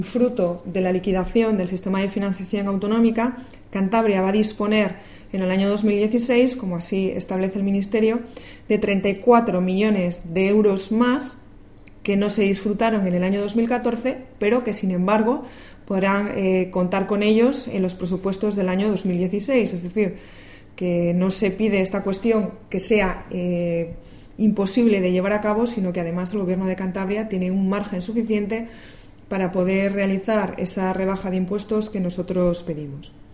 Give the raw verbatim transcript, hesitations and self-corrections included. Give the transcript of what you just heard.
Fruto de la liquidación del sistema de financiación autonómica, Cantabria va a disponer en el año dos mil dieciséis, como así establece el Ministerio, de treinta y cuatro millones de euros más que no se disfrutaron en el año dos mil catorce, pero que sin embargo podrán eh, contar con ellos en los presupuestos del año dos mil dieciséis. Es decir, que no se pide esta cuestión que sea eh, imposible de llevar a cabo, sino que además el Gobierno de Cantabria tiene un margen suficiente para poder realizar esa rebaja de impuestos que nosotros pedimos.